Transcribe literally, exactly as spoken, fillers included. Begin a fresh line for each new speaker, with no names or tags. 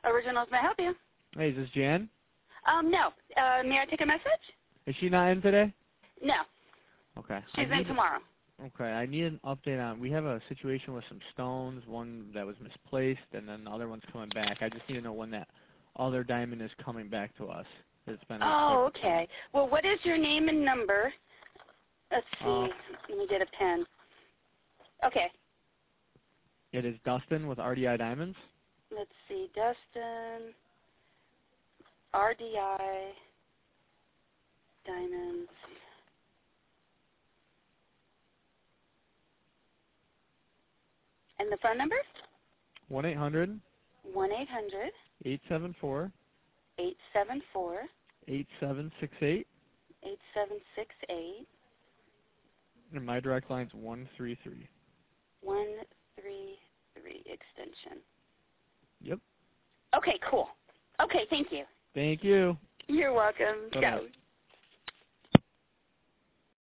Originals, may I help you?
Hey, is this Jan?
Um, no. Uh, may I take a message?
Is she not in today?
No.
Okay.
She's
I
in
need,
tomorrow.
Okay, I need an update on, we have a situation with some stones, one that was misplaced, and then the other one's coming back. I just need to know when that other diamond is coming back to us. It's been
Oh, okay. Well, what is your name and number? Let's see.
Uh,
Let me get a pen. Okay.
It is Dustin with R D I Diamonds.
Let's see. Dustin, R D I, Diamonds. And the phone number?
one eight hundred,
one eight hundred,
eight seven four,
eight seven four,
eight seven six eight.
eight seven six eight.
And my direct line's one three three.
one three three extension.
Yep.
Okay, cool. Okay, thank you.
Thank you.
You're welcome.
Bye-bye.
Ciao.